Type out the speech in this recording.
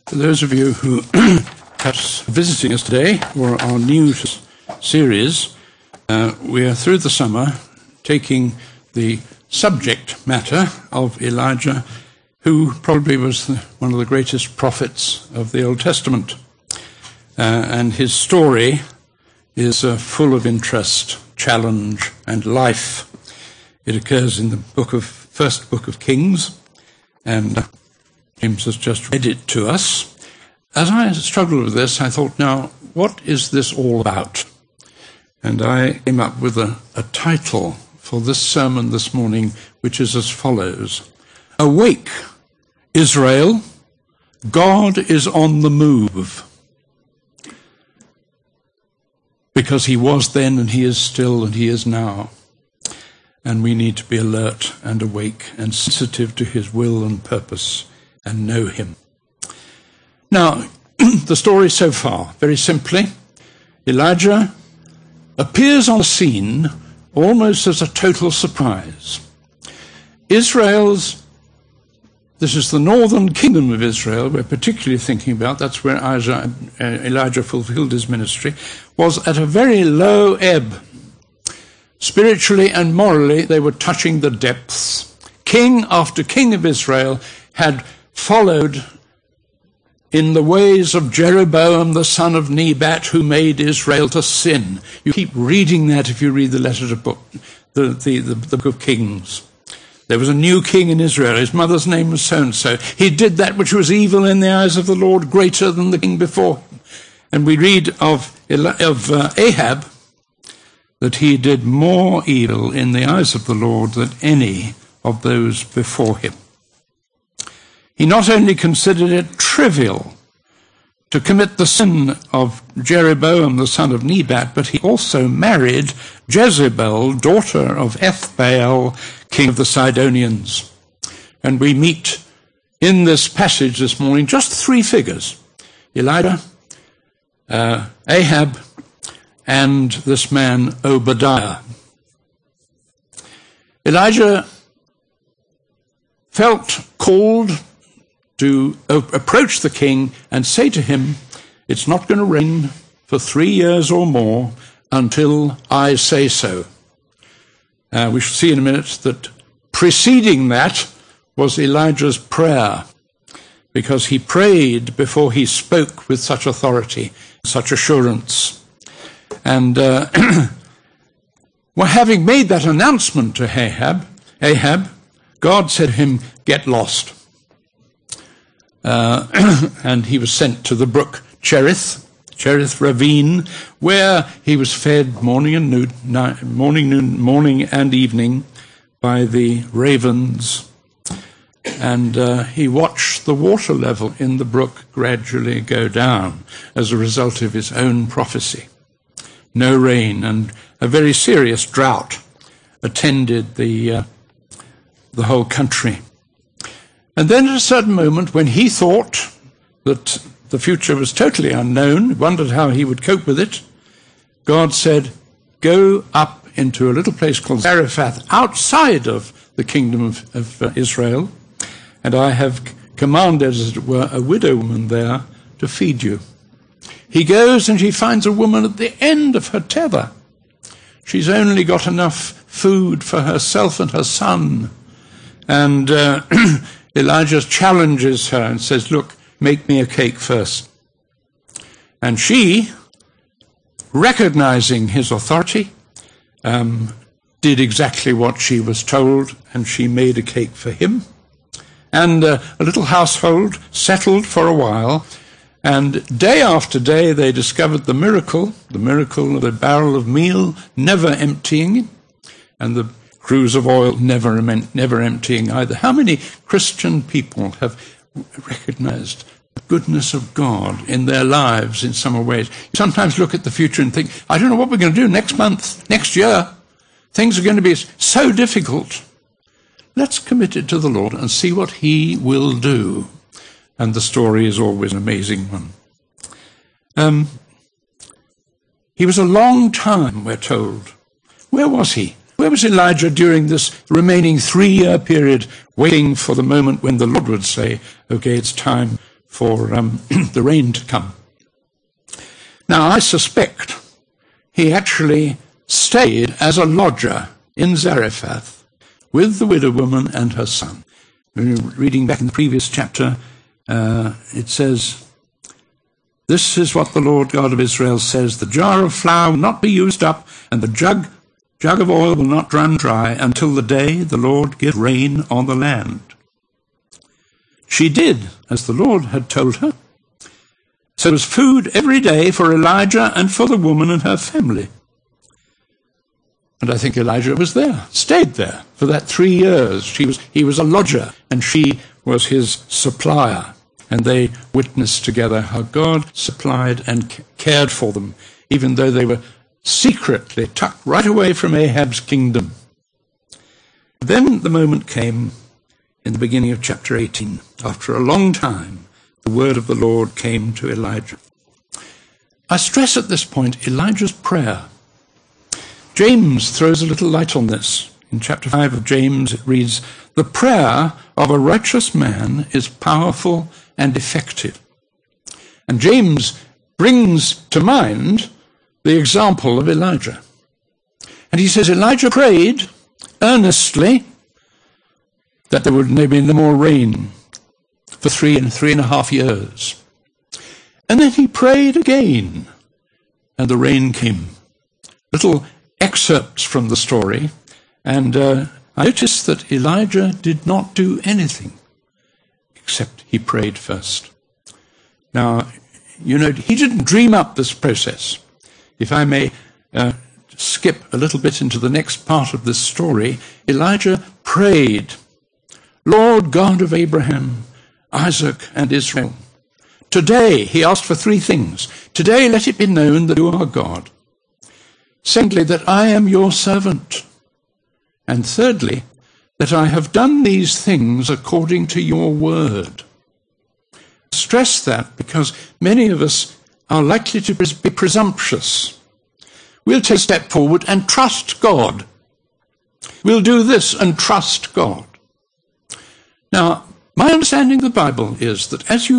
For those of you who perhaps are visiting us today or are new to this series, we are through the summer taking the subject matter of Elijah, who probably was one of the greatest prophets of the Old Testament. And his story is full of interest, challenge, and life. It occurs in the first book of Kings, and James has just read it to us. As I struggled with this, I thought, now, what is this all about? And I came up with a title for this sermon this morning, which is as follows: Awake, Israel, God is on the move. Because he was then, and he is still, and he is now. And we need to be alert and awake and sensitive to his will and purpose and know him. Now, the story so far, very simply, Elijah appears on the scene almost as a total surprise. This is the northern kingdom of Israel we're particularly thinking about. That's where Elijah fulfilled his ministry, was at a very low ebb. Spiritually and morally, they were touching the depths. King after king of Israel had followed in the ways of Jeroboam, the son of Nebat, who made Israel to sin. You keep reading that if you read the letter to the book of Kings. There was a new king in Israel. His mother's name was so-and-so. He did that which was evil in the eyes of the Lord, greater than the king before him. And we read of Ahab that he did more evil in the eyes of the Lord than any of those before him. He not only considered it trivial to commit the sin of Jeroboam, the son of Nebat, but he also married Jezebel, daughter of Ethbaal, king of the Sidonians. And we meet in this passage this morning just three figures: Elijah, Ahab, and this man Obadiah. Elijah felt called to approach the king and say to him, it's not going to rain for 3 years or more until I say so. We shall see in a minute that preceding that was Elijah's prayer, because he prayed before he spoke with such authority, such assurance. And having made that announcement to Ahab, God said to him, get lost. And he was sent to the brook Cherith ravine, where he was fed morning and evening by the ravens. And he watched the water level in the brook gradually go down as a result of his own prophecy. No rain, and a very serious drought attended the whole country. And then at a certain moment, when he thought that the future was totally unknown, wondered how he would cope with it, God said, go up into a little place called Zarephath, outside of the kingdom of Israel, and I have commanded, as it were, a widow woman there to feed you. He goes and he finds a woman at the end of her tether. She's only got enough food for herself and her son. And Elijah challenges her and says, look, make me a cake first. And she, recognizing his authority, did exactly what she was told, and she made a cake for him. And a little household settled for a while, and day after day they discovered the miracle of the barrel of meal never emptying, and the cruse of oil never emptying either. How many Christian people have recognized the goodness of God in their lives in some ways? You sometimes look at the future and think, I don't know what we're going to do next month, next year. Things are going to be so difficult. Let's commit it to the Lord and see what he will do. And the story is always an amazing one. He was a long time, we're told. Where was he? Where was Elijah during this remaining 3-year period, waiting for the moment when the Lord would say, okay, it's time for the rain to come. Now, I suspect he actually stayed as a lodger in Zarephath with the widow woman and her son. Reading back in the previous chapter, it says, "This is what the Lord God of Israel says, the jar of flour will not be used up, and the jug of oil will not run dry until the day the Lord gives rain on the land." She did as the Lord had told her. So there was food every day for Elijah and for the woman and her family. And I think Elijah was there, stayed there for that 3 years. He was a lodger, and she was his supplier. And they witnessed together how God supplied and cared for them, even though they were secretly tucked right away from Ahab's kingdom. Then the moment came in the beginning of chapter 18. After a long time, the word of the Lord came to Elijah. I stress at this point Elijah's prayer. James throws a little light on this. In chapter 5 of James, it reads, "The prayer of a righteous man is powerful and effective." And James brings to mind the example of Elijah. And he says Elijah prayed earnestly that there would be no more rain for 3.5 years. And then he prayed again, and the rain came. Little excerpts from the story, and I noticed that Elijah did not do anything except he prayed first. Now, he didn't dream up this process. If I may skip a little bit into the next part of this story, Elijah prayed, "Lord God of Abraham, Isaac, and Israel, today," he asked for 3 things. "Today let it be known that you are God. Secondly, that I am your servant. And thirdly, that I have done these things according to your word." Stress that because many of us are likely to be presumptuous. We'll take a step forward and trust God. We'll do this and trust God. Now, my understanding of the Bible is that as you